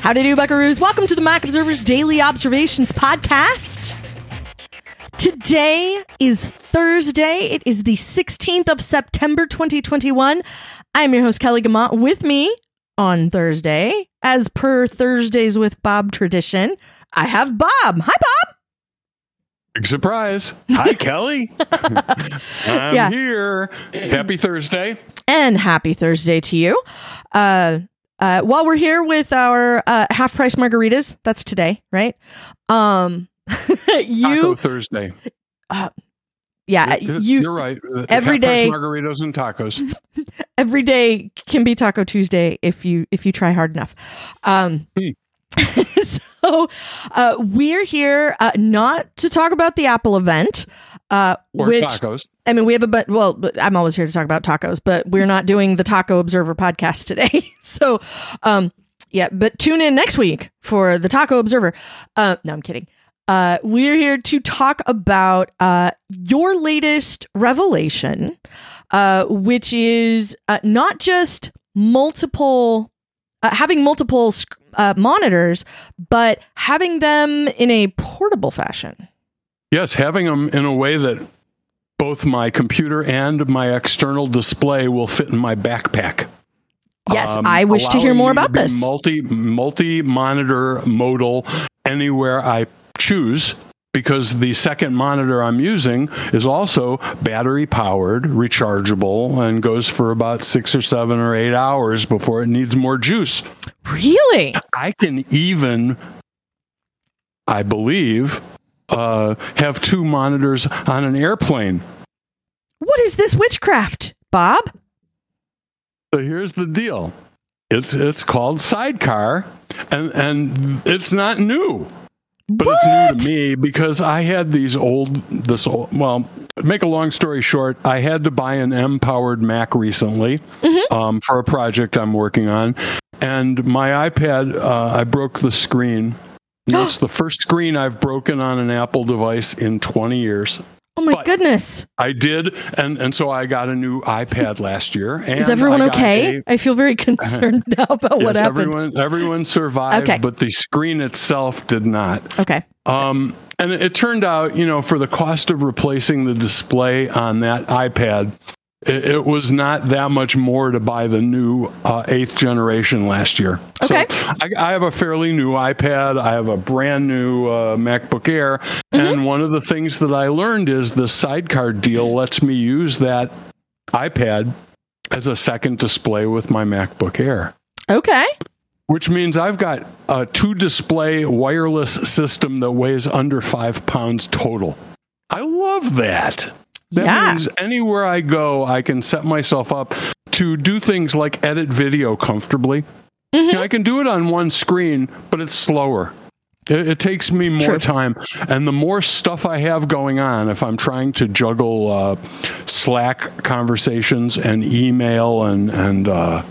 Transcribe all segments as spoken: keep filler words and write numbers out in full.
Howdy do, buckaroos. Welcome to the Mac Observer's Daily Observations podcast. Today is Thursday. It is the sixteenth of September, twenty twenty-one. I'm your host, Kelly Gamont. With me on Thursday, as per Thursdays with Bob tradition, I have Bob. Hi, Bob. Big surprise. Hi, Kelly. I'm Yeah. here. Happy Thursday. And happy Thursday to you. Uh, uh, while we're here with our uh, half-price margaritas, that's today, right? Um, you Taco Thursday. Uh, yeah, You're, you. you're right. Every Half-price day, margaritas and tacos. every day can be Taco Tuesday if you if you try hard enough. Um, Hmm. so uh, we're here uh, not to talk about the Apple event, uh, Or which tacos. I mean we have a but. Well, I'm always here to talk about tacos, but we're not doing the Taco Observer podcast today. so, um, yeah, but tune in next week for the Taco Observer. Uh, no, I'm kidding. Uh, we're here to talk about uh, your latest revelation, uh, which is uh, not just multiple, uh, having multiple sc- uh, monitors, but having them in a portable fashion. Yes, having them in a way that both my computer and my external display will fit in my backpack. Yes, Um, I wish to hear allowing more me about be this. Multi multi monitor modal anywhere I choose, because the second monitor I'm using is also battery powered, rechargeable, and goes for about six or seven or eight hours before it needs more juice. Really? I can even, I believe, uh, have two monitors on an airplane. What is this witchcraft, Bob? So here's the deal. It's it's called Sidecar, and and it's not new. But what? it's new to me because I had these old, this old, well, make a long story short, I had to buy an M-powered Mac recently Mm-hmm. um, for a project I'm working on. And my iPad, uh, I broke the screen. That's the first screen I've broken on an Apple device in twenty years. Oh my But goodness. I did, and, and so I got a new iPad last year. And Is everyone I got okay? a- I feel very concerned now about what yes, happened. everyone, everyone survived, Okay. but the screen itself did not. Okay. Um, and it, it turned out, you know, for the cost of replacing the display on that iPad, it, it was not that much more to buy the new uh, eighth generation last year. Okay. So I, I have a fairly new iPad. I have a brand new uh, MacBook Air. Mm-hmm. And one of the things that I learned is the Sidecar deal lets me use that iPad as a second display with my MacBook Air. Okay. Which means I've got a two display wireless system that weighs under five pounds total. I love that. That Yeah. means anywhere I go, I can set myself up to do things like edit video comfortably. Mm-hmm. You know, I can do it on one screen, but it's slower. It, it takes me more True. time. And the more stuff I have going on, if I'm trying to juggle uh, Slack conversations and email and, and uh,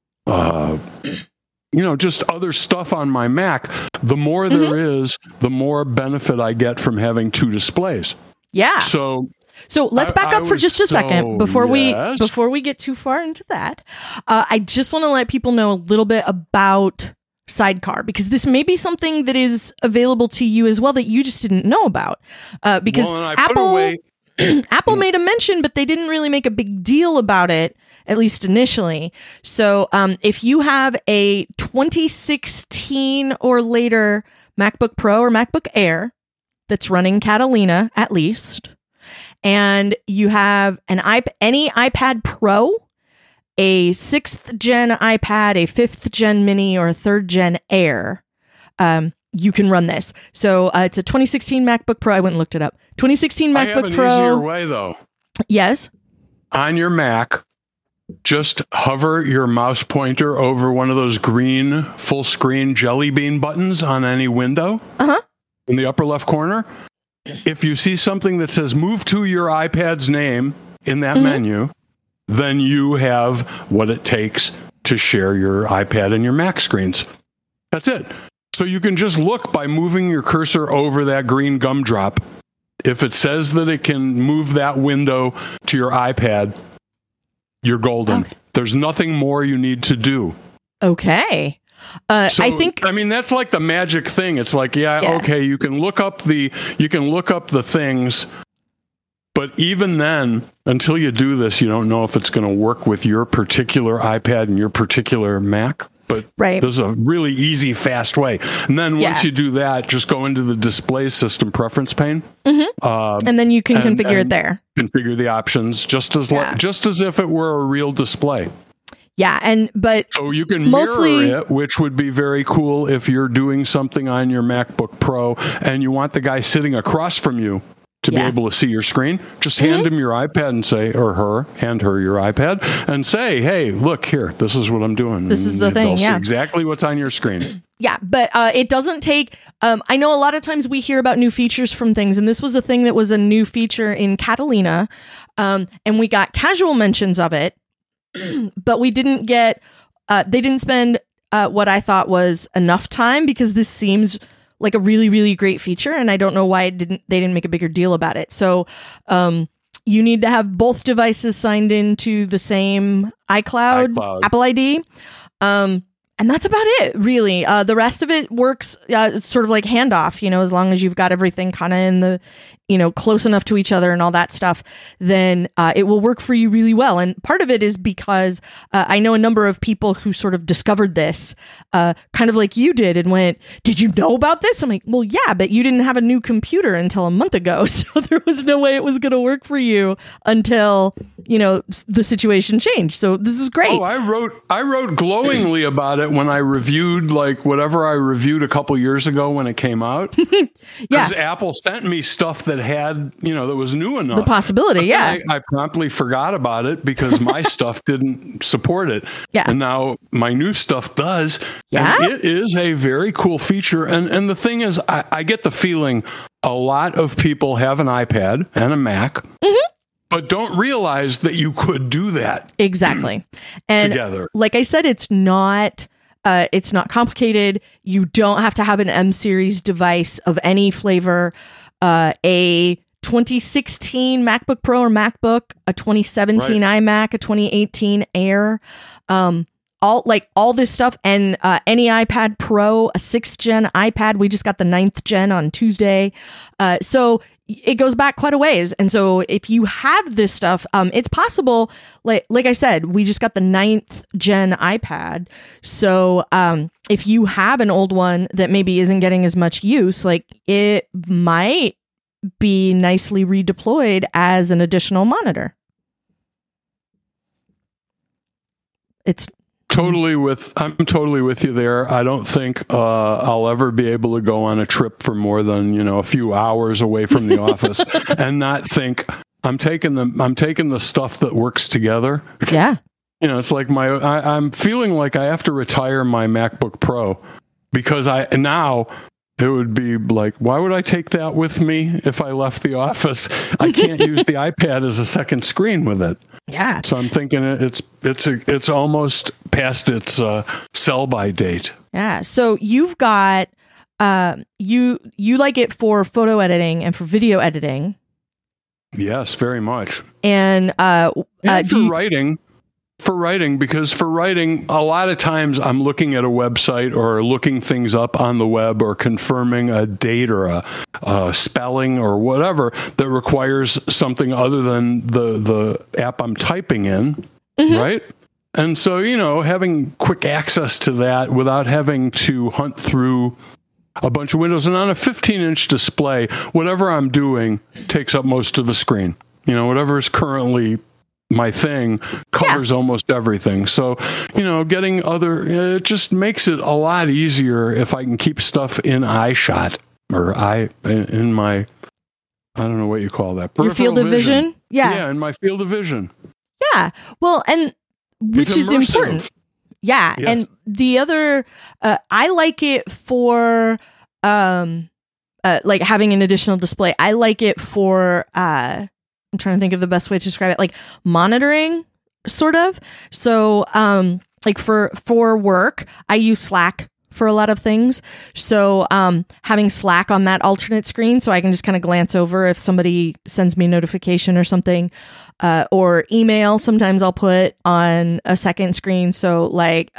uh, you know, just other stuff on my Mac, the more Mm-hmm. there is, the more benefit I get from having two displays. Yeah. So So let's I- back I up for was just a second so- before yes. we before we get too far into that. Uh, I just want to let people know a little bit about Sidecar, because this may be something that is available to you as well that you just didn't know about. Uh, because Well, and I put Apple away- Apple made a mention, but they didn't really make a big deal about it, at least initially. So um, if you have a twenty sixteen or later MacBook Pro or MacBook Air that's running Catalina at least, and you have an iP- any iPad Pro, a sixth gen iPad, a fifth gen Mini, or a third gen Air, um, you can run this. So uh, it's a twenty sixteen MacBook Pro. I went and looked it up. twenty sixteen I have MacBook an Pro. easier way, though. Yes. On your Mac, just hover your mouse pointer over one of those green full screen jelly bean buttons on any window Uh-huh. in the upper left corner. If you see something that says move to your iPad's name in that Mhm. menu, then you have what it takes to share your iPad and your Mac screens. That's it. So you can just look by moving your cursor over that green gumdrop. If it says that it can move that window to your iPad, you're golden. Okay. There's nothing more you need to do. Okay. Uh, So, I think, I mean, that's like the magic thing. It's like, yeah, Yeah. okay, you can look up the you can look up the things, but even then, until you do this, you don't know if it's going to work with your particular iPad and your particular Mac. But Right. this is a really easy, fast way. And then once Yeah. you do that, just go into the display system preference pane. Um, and then you can and- configure it and there. configure the options just as Yeah. like, just as if it were a real display. Yeah. And, but So you can Mostly- mirror it, which would be very cool if you're doing something on your MacBook Pro and you want the guy sitting across from you to Yeah. be able to see your screen. Just hand Mm-hmm. him your iPad and say, or her, hand her your iPad and say, hey, look here, this is what I'm doing. This is And the thing, they'll see yeah. exactly what's on your screen. yeah, but uh, it doesn't take. Um, I know a lot of times we hear about new features from things, and this was a thing that was a new feature in Catalina, um, and we got casual mentions of it, but we didn't get. Uh, they didn't spend uh, what I thought was enough time because this seems like a really, really great feature, and I don't know why it didn't. They didn't make a bigger deal about it. So. Um, You need to have both devices signed into the same iCloud, iCloud. Apple I D. Um, and that's about it, really. Uh, the rest of it works uh, it's sort of like handoff, you know, as long as you've got everything kind of in the, you know, close enough to each other and all that stuff, then uh, it will work for you really well. And part of it is because uh, I know a number of people who sort of discovered this uh, kind of like you did and went, did you know about this? I'm like, well, yeah, but you didn't have a new computer until a month ago. So there was no way it was going to work for you until, you know, the situation changed. So this is great. Oh, I wrote I wrote glowingly about it when I reviewed like whatever I reviewed a couple years ago when it came out. Because Yeah. Apple sent me stuff that had, you know, that was new enough. The possibility, But yeah. then I, I promptly forgot about it because my stuff didn't support it. Yeah. And now my new stuff does. Yeah? And it is a very cool feature. And and the thing is, I, I get the feeling a lot of people have an iPad and a Mac. Mm-hmm. But don't realize that you could do that Exactly. And together. like I said, it's not uh, it's not complicated. You don't have to have an M series device of any flavor. Uh, a twenty sixteen MacBook Pro or MacBook, a twenty seventeen iMac, a twenty eighteen Air, um, all like all this stuff, and uh, any iPad Pro, a sixth gen iPad. We just got the ninth gen on Tuesday, uh, so it goes back quite a ways. And so if you have this stuff, um, it's possible. Like like I said, we just got the ninth gen iPad, so um, if you have an old one that maybe isn't getting as much use, like it might be nicely redeployed as an additional monitor. It's Totally with I'm totally with you there. I don't think uh, I'll ever be able to go on a trip for more than, you know, a few hours away from the office and not think I'm taking the I'm taking the stuff that works together. yeah. You know, it's like my I, I'm feeling like I have to retire my MacBook Pro because I now it would be like, why would I take that with me if I left the office? I can't use the iPad as a second screen with it. Yeah. So I'm thinking it's it's a, it's almost past its uh, sell by date. Yeah. So you've got uh, you you like it for photo editing and for video editing, Yes, very much. and uh, uh, And do for you- writing, for writing, because for writing, a lot of times I'm looking at a website or looking things up on the web or confirming a date or a, a spelling or whatever that requires something other than the the app I'm typing in, Mm-hmm. right? And so, you know, having quick access to that without having to hunt through a bunch of windows, and on a fifteen inch display, whatever I'm doing takes up most of the screen. You know, whatever is currently my thing covers yeah. almost everything. So, you know, getting other, it just makes it a lot easier if I can keep stuff in iShot or I in my, I don't know what you call that. Your field of vision. vision? Yeah. Yeah, in my field of vision. Yeah. Well, and which it's is immersive. important. Yeah. Yes. And the other, uh, I like it for, um, uh, like having an additional display. I like it for, uh, I'm trying to think of the best way to describe it, like monitoring sort of. So, um, like for, for work, I use Slack for a lot of things. So, um, having Slack on that alternate screen, so I can just kind of glance over if somebody sends me a notification or something, uh, or email. Sometimes I'll put on a second screen. So like, oh,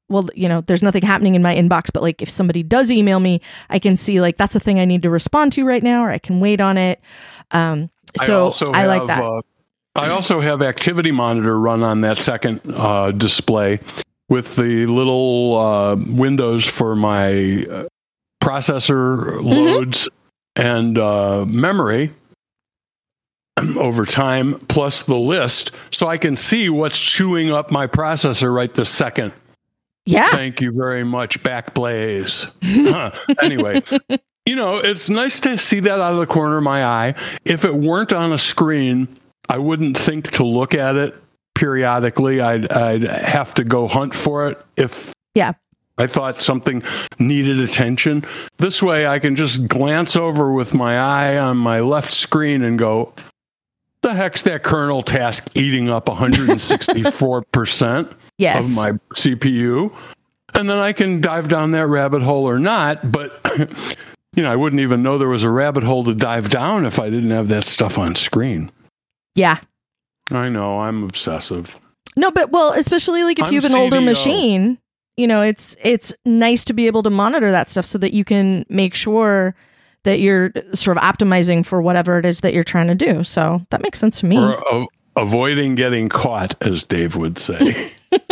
well, you know, there's nothing happening in my inbox, but like if somebody does email me, I can see like that's a thing I need to respond to right now, or I can wait on it. Um, so I, I like that. Uh, I also have Activity Monitor run on that second uh, display with the little uh, windows for my processor loads mm-hmm. and uh, memory over time, plus the list, so I can see what's chewing up my processor right this second. Yeah. Thank you very much, Backblaze. huh. Anyway, you know, it's nice to see that out of the corner of my eye. If it weren't on a screen, I wouldn't think to look at it periodically. I'd, I'd have to go hunt for it if yeah. I thought something needed attention. This way, I can just glance over with my eye on my left screen and go, the heck's that kernel task eating up one hundred sixty-four percent yes. of my C P U? And then I can dive down that rabbit hole or not. But, you know, I wouldn't even know there was a rabbit hole to dive down if I didn't have that stuff on screen. Yeah. I know, I'm obsessive. No, but, well, especially like if I'm you have an C D O. older machine, you know, it's it's nice to be able to monitor that stuff so that you can make sure that you're sort of optimizing for whatever it is that you're trying to do. So that makes sense to me. Or uh, avoiding getting caught, as Dave would say.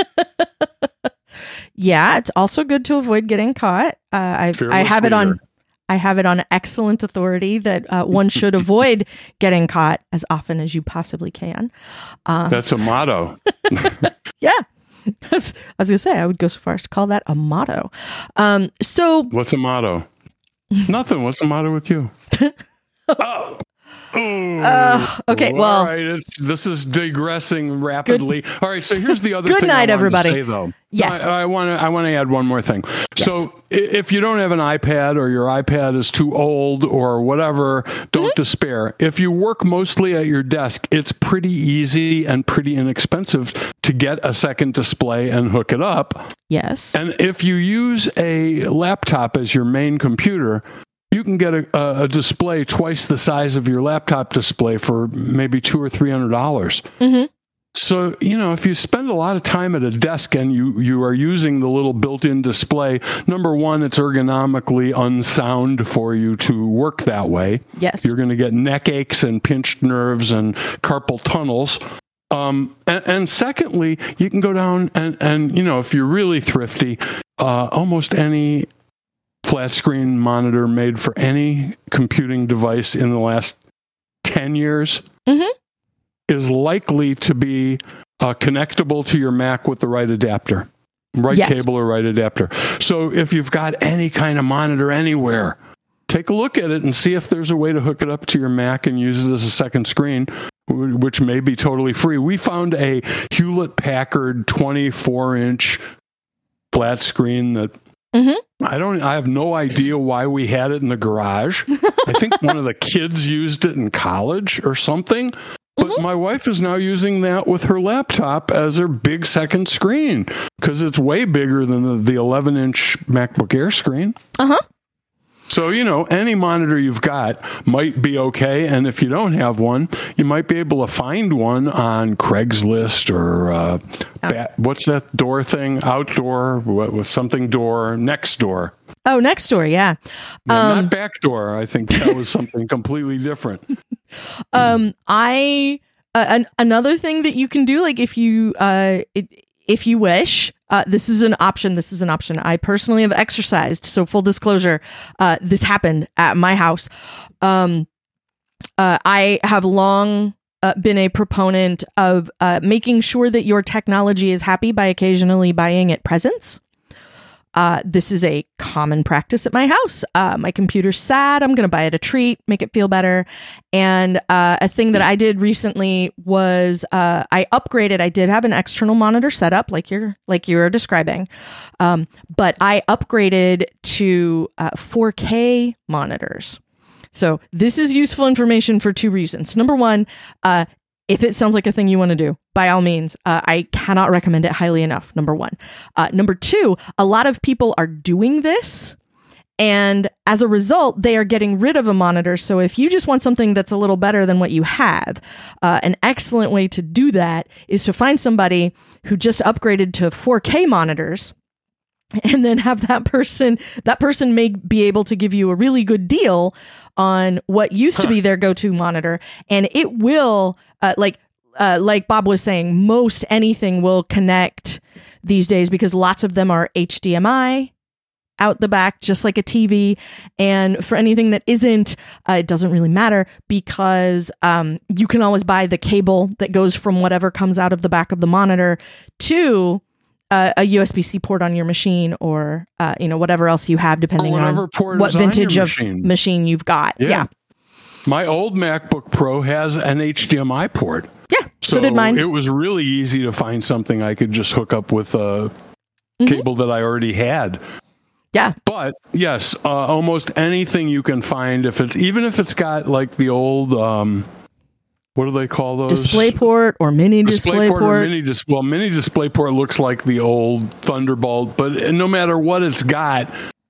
Yeah, it's also good to avoid getting caught. Uh, I I have it on I have it on excellent authority that uh, one should avoid getting caught as often as you possibly can. Uh, That's a motto. Yeah. I was going to say, I would go so far as to call that a motto. Um, so what's a motto? Nothing. What's the matter with you? oh. Uh, okay, well, all right. It's, this is digressing rapidly. Good. All right, so here's the other good thing. Good night, I everybody. To say, though. Yes, I want to. I want to add one more thing. Yes. So, if you don't have an iPad or your iPad is too old or whatever, don't mm-hmm. despair. If you work mostly at your desk, it's pretty easy and pretty inexpensive to get a second display and hook it up. Yes. And if you use a laptop as your main computer, you can get a, a display twice the size of your laptop display for maybe two or three hundred dollars. Mm-hmm. So, you know, if you spend a lot of time at a desk and you, you are using the little built-in display, number one, it's ergonomically unsound for you to work that way. Yes. You're going to get neck aches and pinched nerves and carpal tunnels. Um, and, and secondly, you can go down and, and, you know, if you're really thrifty, uh, almost any flat screen monitor made for any computing device in the last ten years mm-hmm. is likely to be uh, connectable to your Mac with the right adapter, right yes. cable or right adapter. So if you've got any kind of monitor anywhere, take a look at it and see if there's a way to hook it up to your Mac and use it as a second screen, which may be totally free. We found a Hewlett-Packard twenty-four inch flat screen that mm-hmm. I don't, I have no idea why we had it in the garage. I think one of the kids used it in college or something. But mm-hmm. my wife is now using that with her laptop as her big second screen because it's way bigger than the, the eleven inch MacBook Air screen. Uh-huh. So, you know, any monitor you've got might be okay. And if you don't have one, you might be able to find one on Craigslist or uh, oh. bat, what's that door thing? Outdoor, what was something door, next door. Oh, next door. Yeah. yeah um, not back door. I think that was something completely different. Um, I, uh, an, another thing that you can do, like if you, uh, it, if you wish, uh, this is an option. This is an option. I personally have exercised. So full disclosure, uh, this happened at my house. Um, uh, I have long uh, been a proponent of uh, making sure that your technology is happy by occasionally buying it presents. Uh, this is a common practice at my house. Uh, my computer's sad. I'm going to buy it a treat, make it feel better. And uh, a thing that I did recently was uh, I upgraded. I did have an external monitor set up, like you're like you're describing, um, but I upgraded to uh, four K monitors. So this is useful information for two reasons. Number one, uh, if it sounds like a thing you want to do, by all means, uh, I cannot recommend it highly enough, number one. Uh, number two, a lot of people are doing this, and as a result, they are getting rid of a monitor. So if you just want something that's a little better than what you have, uh, an excellent way to do that is to find somebody who just upgraded to four K monitors and then have that person, that person may be able to give you a really good deal on what used to be their go-to monitor. And it will, uh, like, uh, like Bob was saying, most anything will connect these days because lots of them are H D M I out the back, just like a T V. And for anything that isn't, uh, it doesn't really matter because um, you can always buy the cable that goes from whatever comes out of the back of the monitor to uh, a U S B C port on your machine, or uh, you know, whatever else you have, depending on what vintage of machine. machine you've got. Yeah. yeah. My old MacBook Pro has an H D M I port. Yeah, so, so did mine. It was really easy to find something I could just hook up with a mm-hmm. cable that I already had. Yeah. But yes, uh, almost anything you can find, if it's even if it's got like the old, um, what do they call those? DisplayPort or mini DisplayPort. DisplayPort or mini dis- well, mini DisplayPort looks like the old Thunderbolt, but no matter what it's got,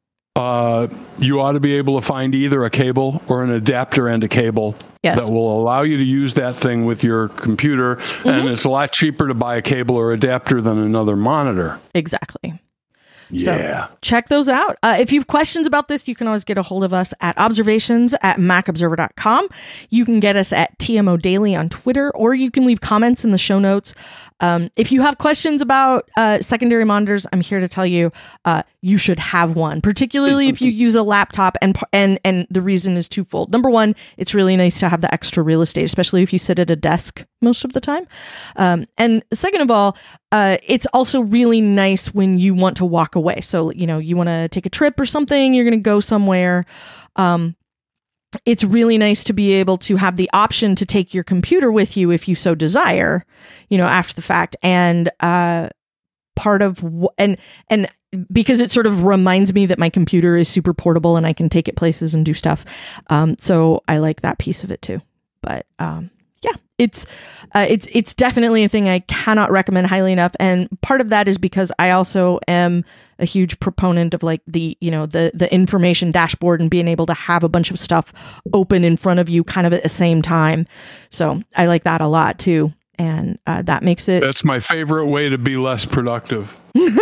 uh, you ought to be able to find either a cable or an adapter and a cable yes. that will allow you to use that thing with your computer. Mm-hmm. And it's a lot cheaper to buy a cable or adapter than another monitor. Exactly. Yeah. So check those out. Uh, if you have questions about this, you can always get a hold of us at observations at mac observer dot com. You can get us at T M O Daily on Twitter, or you can leave comments in the show notes. Um, if you have questions about uh, secondary monitors, I'm here to tell you uh, you should have one, particularly if you use a laptop. And and and the reason is twofold. Number one, it's really nice to have the extra real estate, especially if you sit at a desk most of the time. Um, and second of all, uh, it's also really nice when you want to walk away. So, you know, you want to take a trip or something, you're going to go somewhere. Um, it's really nice to be able to have the option to take your computer with you if you so desire, you know, after the fact. And uh, part of, w- and, and because it sort of reminds me that my computer is super portable and I can take it places and do stuff. Um, so I like that piece of it too. But um, yeah, it's, uh, it's, it's definitely a thing I cannot recommend highly enough. And part of that is because I also am a huge proponent of like the, you know, the, the information dashboard and being able to have a bunch of stuff open in front of you kind of at the same time. So I like that a lot too. And uh, that makes it. That's my favorite way to be less productive.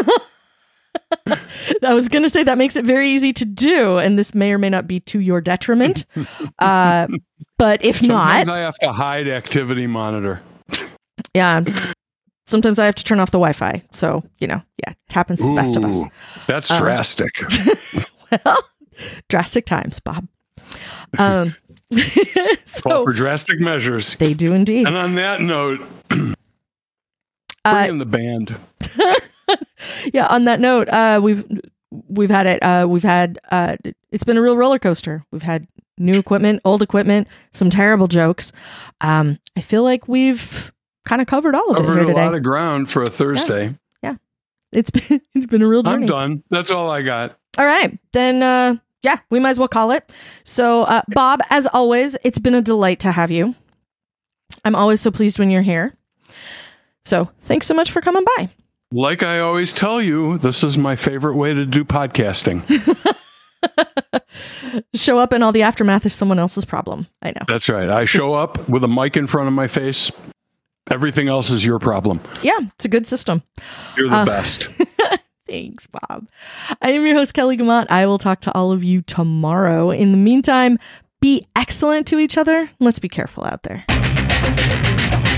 I was going to say that makes it very easy to do. And this may or may not be to your detriment. Uh, but if Sometimes not. Sometimes I have to hide activity monitor. Yeah. Sometimes I have to turn off the Wi-Fi. So, you know, yeah, it happens to the Ooh, best of us. That's um, drastic. Well, drastic times, Bob. Um, so Call for drastic measures. They do indeed. And on that note, bring uh, in the band. Yeah, on that note, uh, we've we've had it. Uh, we've had uh, it's been a real roller coaster. We've had new equipment, old equipment, some terrible jokes. Um, I feel like we've kind of covered all of covered it here today. A lot of ground for a Thursday. Yeah, yeah. It's been it's been a real journey. I'm done. That's all I got. All right, then. Uh, yeah, we might as well call it. So, uh, Bob, as always, it's been a delight to have you. I'm always so pleased when you're here. So, thanks so much for coming by. Like I always tell you, this is my favorite way to do podcasting. Show up and all the aftermath is someone else's problem. I know. That's right. I show up with a mic in front of my face. Everything else is your problem. Yeah, it's a good system. You're the uh, best. Thanks, Bob. I am your host, Kelly Guimont. I will talk to all of you tomorrow. In the meantime, be excellent to each other. Let's be careful out there.